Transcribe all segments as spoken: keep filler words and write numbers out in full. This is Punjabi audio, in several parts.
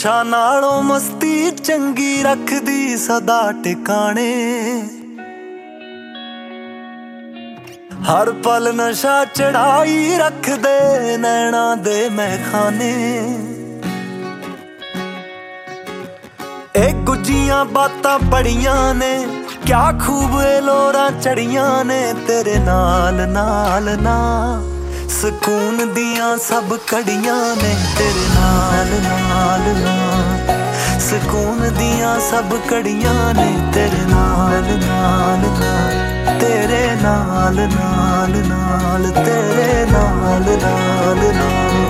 ਨਸ਼ਾ ਨਾਲੋਂ ਮਸਤੀ ਚੰਗੀ ਰੱਖਦੀ ਸਦਾ ਟਿਕਾਣੇ। ਹਰ ਪਲ ਨਸ਼ਾ ਚੜਾਈ ਰੱਖਦੇ ਨੈਣਾ ਦੇ ਮੈਖਾਨੇ। ਇਹ ਗੁੱਜੀਆਂ ਬਾਤਾਂ ਬੜੀਆਂ ਨੇ, ਕਿਆ ਖੂਬ ਏ ਲੋਰਾਂ ਚੜੀਆਂ ਨੇ ਤੇਰੇ ਨਾਲ ਨਾਲ ਨਾ। ਸਕੂਨ ਦੀਆਂ ਸਭ ਕੜੀਆਂ ਨੇ ਤੇਰੇ ਨਾਲ ਨਾਲ ਨਾ। ਸਕੂਨ ਦੀਆਂ ਸਭ ਕੜੀਆਂ ਨੇ ਤੇਰੇ ਨਾਲ ਨਾਲ ਨਾ। ਤੇਰੇ ਨਾਲ ਨਾਲ ਨਾਲ ਤੇਰੇ ਨਾਲ ਨਾਲ ਨਾ।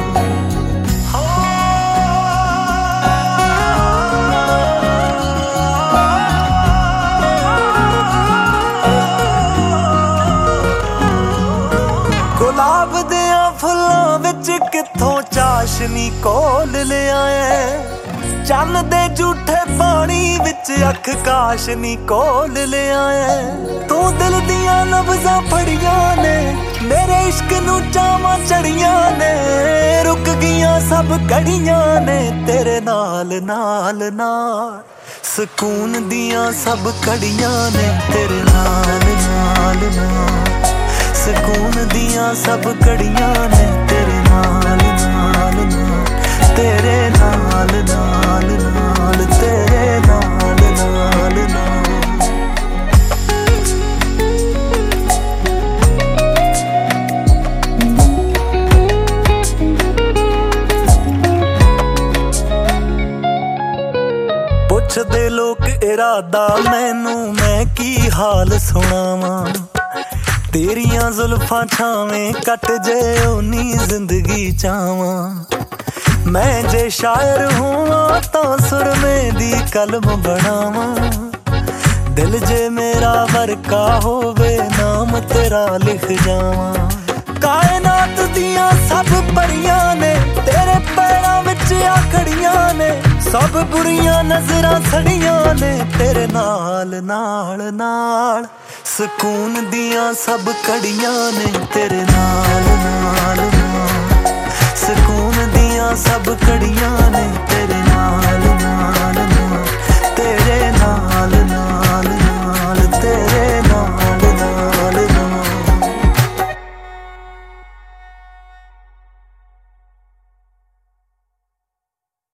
ਗੁਲਾਬ ਦਿਆਂ ਫੁੱਲਾਂ ਵਿੱਚ ਕਿੱਥੋਂ ਚਾਸ਼ਨੀ ਕੋਲ ਲਿਆਏ। ਚੰਨ ਦੇ ਝੂਠੇ ਪਾਣੀ ਵਿੱਚ ਅੱਖ ਕਾਸ਼ਨੀ ਕੋਲ ਲਿਆਏ। ਤੂੰ ਦਿਲ ਦੀਆਂ ਨਬਜ਼ਾਂ ਫੜੀਆਂ ਨੇ, ਮੇਰੇ ਇਸ਼ਕ ਨੂੰ ਚਾਵਾਂ ਚੜੀਆਂ ਨੇ। ਰੁਕ ਗਈਆਂ ਸਭ ਕੜੀਆਂ ਨੇ ਤੇਰੇ ਨਾਲ ਨਾਲ ਨਾਲ। ਸਕੂਨ ਦੀਆਂ ਸਭ ਕੜੀਆਂ ਨੇ ਤੇਰੇ ਨਾਲ ਨਾਲ ਨਾਲ। ਸਕੂਨ ਦੀਆਂ ਸਭ ਕੜੀਆਂ ਨੇ ਤੇਰੇ ਨਾਲ ਨਾਲ ਨਾਲ। ਤੇਰੇ ਨਾਲ ਨਾਲ ਨਾਲ ਤੇਰੇ ਨਾਲ ਨਾਲ ਨਾਲ। ਪੁੱਛਦੇ ਲੋਕ ਇਰਾਦਾ ਮੈਨੂੰ, ਮੈਂ ਕੀ ਹਾਲ ਸੁਣਾਵਾਂ। ਤੇਰੀਆਂ ਜ਼ੁਲਫਾਂ ਛਾਵੇਂ ਕੱਟ ਜੇ ਓਨੀ ਜ਼ਿੰਦਗੀ ਚਾਵਾਂ। ਮੈਂ ਜੇ ਸ਼ਾਇਰ ਹੋਵਾਂ ਤਾਂ ਸੁਰਮੇ ਦੀ ਕਲਮ ਬਣਾਵਾਂ। ਦਿਲ ਜੇ ਮੇਰਾ ਵਰਕਾ ਹੋਵੇ ਨਾਮ ਤੇਰਾ ਲਿਖ ਜਾਵਾਂ। ਕਾਇਨਾਤ ਦੀਆਂ ਸਭ ਪਰੀਆਂ ਨੇ ਤੇਰੇ ਪੈਰਾਂ ਵਿੱਚ ਆ ਖੜੀਆਂ ਨੇ। ਸਭ ਬੁਰੀਆਂ ਨਜ਼ਰਾਂ ਛੜੀਆਂ ਨੇ ਤੇਰੇ ਨਾਲ ਨਾਲ ਨਾਲ। ਸਕੂਨ ਦੀਆਂ ਸਭ ਕੜੀਆਂ ਨੇ ਤੇਰੇ ਨਾਲ ਨਾਲ ਨਾਲ। ਸਕੂਨ ਦੀਆਂ ਸਭ ਕੜੀਆਂ ਨੇ ਤੇਰੇ